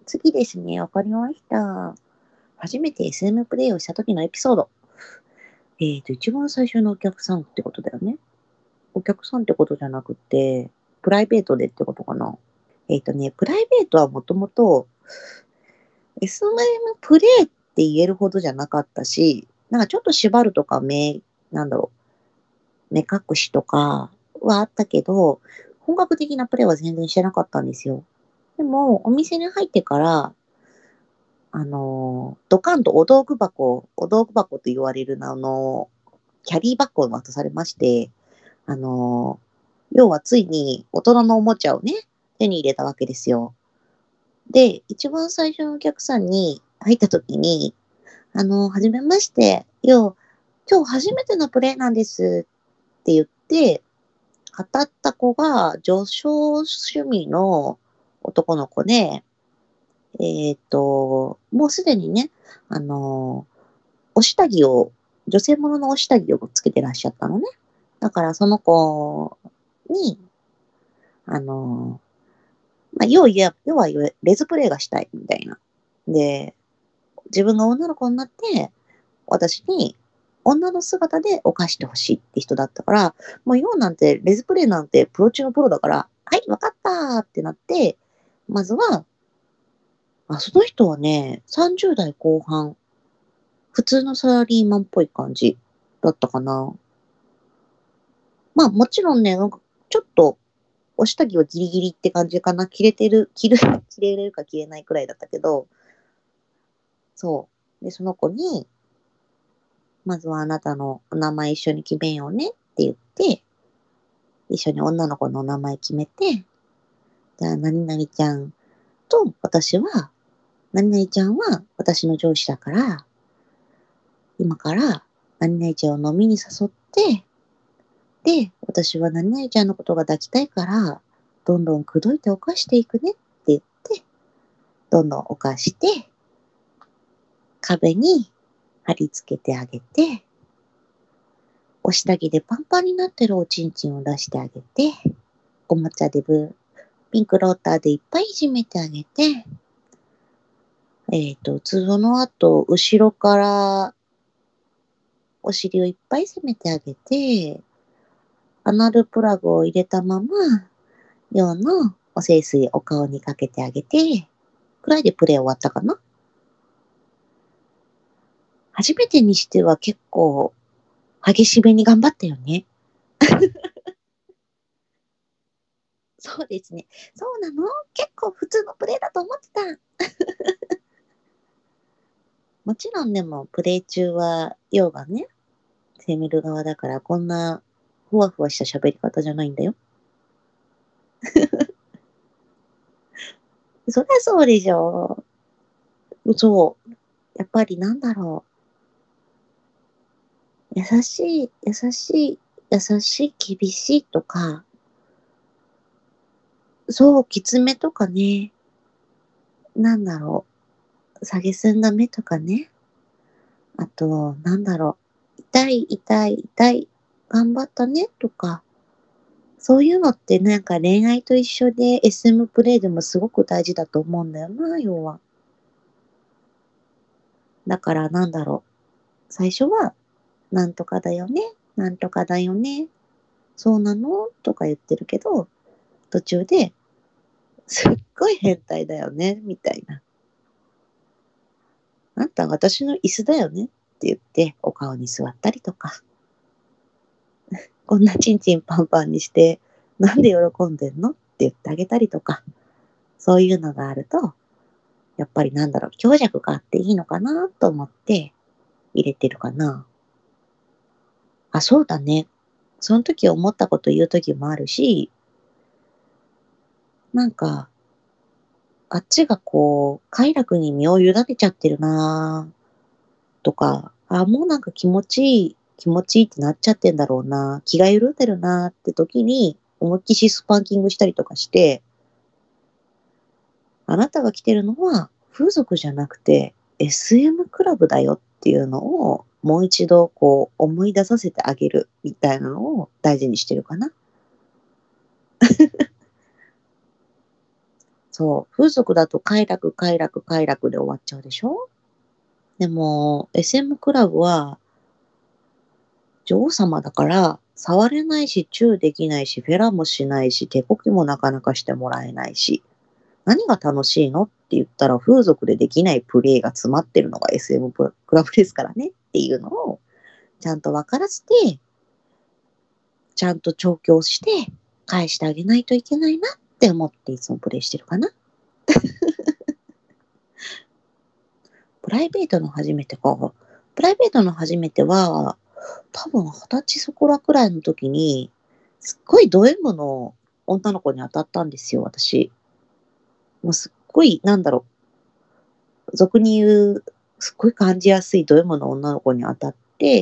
次ですね。わかりました。初めて SM プレイをした時のエピソード。一番最初のお客さんってことだよね。お客さんってことじゃなくて、プライベートでってことかな。プライベートはもともと SM プレイって言えるほどじゃなかったし、なんかちょっと縛るとかなんだろ目隠しとかはあったけど、本格的なプレイは全然してなかったんですよ。でも、お店に入ってから、ドカンとお道具箱と言われるキャリーバッグを渡されまして、あの要はついに大人のおもちゃをね、手に入れたわけですよ。で、一番最初のお客さんに入った時に、はじめまして、今日初めてのプレイなんですって言って、語った子が女装趣味の男の子で、もうすでにね、あの、お下着を、女性もののお下着をつけてらっしゃったのね。だからその子に、あの、要はレズプレイがしたいみたいな。で、自分が女の子になって、私に女の姿で犯してほしいって人だったから、もうレズプレイなんてプロ中のプロだから、はい、わかったーってなって、まずは、その人はね、30代後半、普通のサラリーマンっぽい感じだったかな。まあもちろんね、なんかちょっとお下着はギリギリって感じかな。着れるか着れないくらいだったけど、そう。で、その子に、まずはあなたのお名前一緒に決めようねって言って、一緒に女の子のお名前決めて、じゃあ何々ちゃんと何々ちゃんは私の上司だから、今から何々ちゃんを飲みに誘って、で、私は何々ちゃんのことが抱きたいから、どんどん口説いて犯していくねって言って、どんどん犯して、壁に貼り付けてあげて、お下着でパンパンになってるおちんちんを出してあげて、おもちゃでピンクローターでいっぱいいじめてあげて、その後、後ろからお尻をいっぱい攻めてあげて、アナルプラグを入れたまま、用のお清水お顔にかけてあげて、くらいでプレイ終わったかな。初めてにしては結構激しめに頑張ったよね。そうですね。そうなの結構普通のプレイだと思ってた。もちろんでもプレイ中は、要がね、攻める側だからこんなふわふわした喋り方じゃないんだよ。そりゃそうでしょ。そう。やっぱりなんだろう。優しい、厳しいとか、そう、きつめとかね。なんだろう。下げすんだ目とかね。あと、なんだろう。痛い。頑張ったねとか。そういうのってなんか恋愛と一緒で SM プレイでもすごく大事だと思うんだよな、要は。だからなんだろう。最初は、なんとかだよね。なんとかだよね。そうなのとか言ってるけど、途中で、すっごい変態だよね、みたいな。あんた私の椅子だよねって言って、お顔に座ったりとか、こんなチンチンパンパンにして、なんで喜んでんのって言ってあげたりとか、そういうのがあると、やっぱりなんだろう、強弱があっていいのかなと思って入れてるかな。あ、そうだね。その時思ったこと言う時もあるし、なんか、あっちがこう、快楽に身を委ねちゃってるなとか、もうなんか気持ちいいってなっちゃってんだろうな、気が緩んでるなって時に、思いっきしスパンキングしたりとかして、あなたが来てるのは風俗じゃなくて SM クラブだよっていうのをもう一度こう思い出させてあげるみたいなのを大事にしてるかな。 そう、風俗だと快楽快楽快楽で終わっちゃうでしょ。でも、SM クラブは女王様だから、触れないし、チューできないし、フェラもしないし、手こきもなかなかしてもらえないし、何が楽しいのって言ったら、風俗でできないプレイが詰まってるのが SM クラブですからねっていうのを、ちゃんと分からせて、ちゃんと調教して、返してあげないといけないなって思っていつもプレイしてるかな。プライベートの初めてか。プライベートの初めては、多分20歳そこらくらいの時に、すっごいド M の女の子に当たったんですよ、私。もうすっごい、俗に言う、すっごい感じやすいド M の女の子に当たって、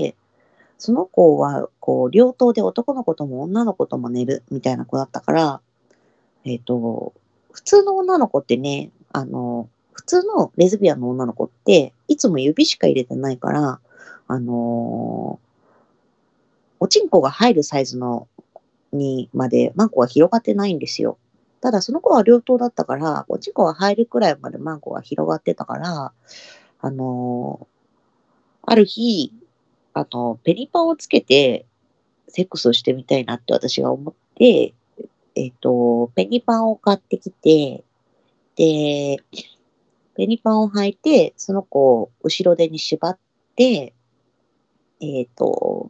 その子は、両党で男の子とも女の子とも寝るみたいな子だったから、普通の女の子ってね、普通のレズビアンの女の子って、いつも指しか入れてないから、あのおちんこが入るサイズのにまでマンコが広がってないんですよ。ただその子は両党だったから、おちんこが入るくらいまでマンコが広がってたから、あのある日、ペリパをつけてセックスをしてみたいなって私が思って、ペニパンを買ってきて、で、ペニパンを履いて、その子を後ろ手に縛って、えっ、と、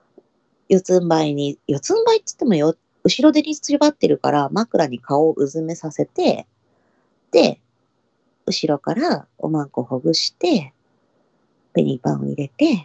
四つん這いって言っても後ろ手に縛ってるから枕に顔をうずめさせて、で、後ろからおまんこほぐして、ペニパンを入れて、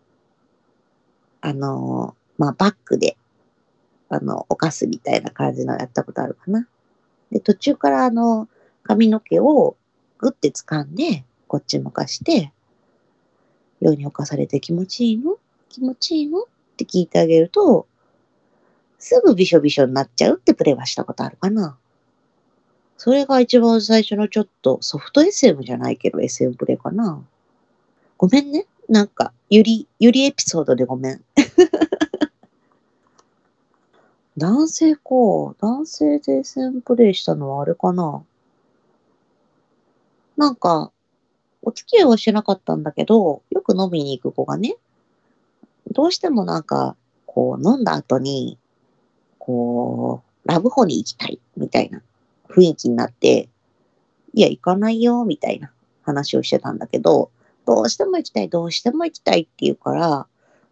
バックで、おかすみたいな感じのやったことあるかな。で、途中から髪の毛をグッて掴んで、こっち向かして、世に侵されて気持ちいいの気持ちいいのって聞いてあげると、すぐびしょびしょになっちゃうってプレイはしたことあるかな。それが一番最初のちょっとソフト SM じゃないけど SM プレイかな。ごめんね。ゆりエピソードでごめん。男性か。男性で SM プレイしたのはあれかな。なんか、お付き合いはしてなかったんだけど、よく飲みに行く子がね、どうしても飲んだ後に、ラブホに行きたい、みたいな雰囲気になって、いや、行かないよ、みたいな話をしてたんだけど、どうしても行きたい、どうしても行きたいって言うから、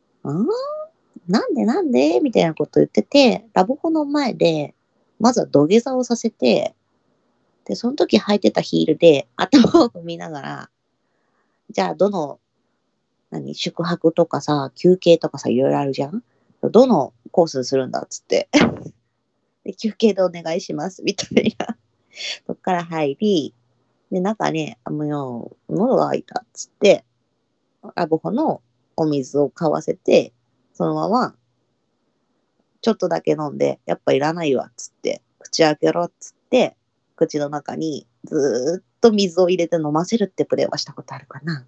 なんでみたいなこと言ってて、ラブホの前で、まずは土下座をさせて、で、その時履いてたヒールで頭を踏みながら、じゃあ宿泊とかさ、休憩とかさ、いろいろあるじゃん。どのコースにするんだっつって。で、休憩でお願いします、みたいな。そっから入り、で、喉が開いたっつって、ラブホのお水を買わせて、そのまま、ちょっとだけ飲んで、やっぱいらないわっつって、口開けろっつって、口の中にずーっと水を入れて飲ませるってプレイはしたことあるかな。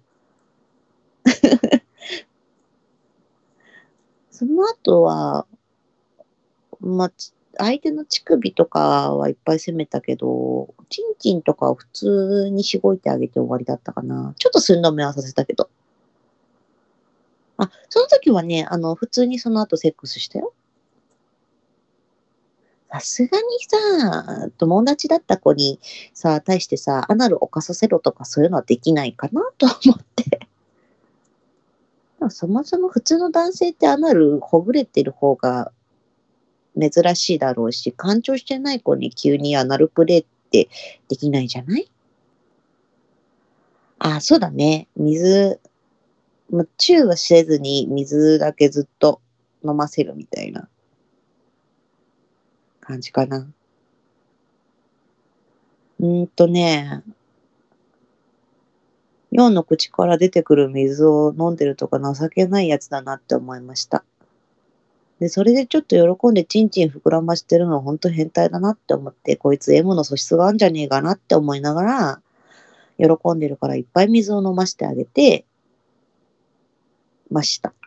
その後は、相手の乳首とかはいっぱい攻めたけど、チンチンとかは普通にしごいてあげて終わりだったかな。ちょっと寸止めはさせたけど。あ、その時はね、普通にその後セックスしたよ。さすがにさ、友達だった子にさ、対してさ、アナル犯させろとかそういうのはできないかなと思って。でもそもそも普通の男性ってアナルほぐれてる方が珍しいだろうし、干潮してない子に急にアナルプレイってできないじゃない。あ、そうだね。チューはせずに水だけずっと飲ませるみたいな感じかな。ね、尿の口から出てくる水を飲んでるとか情けないやつだなって思いました。で、それでちょっと喜んでチンチン膨らましてるのは本当変態だなって思って、こいつ M の素質があるんじゃねえかなって思いながら、喜んでるからいっぱい水を飲ませてあげてました。